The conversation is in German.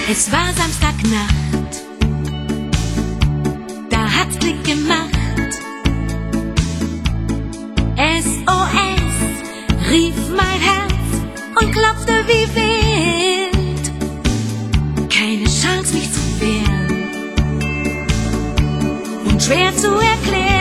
Es war Samstagnacht, da hat's Klick gemacht. SOS, rief mein Herz und klopfte wie wild. Keine Chance, mich zu wehren und schwer zu erklären.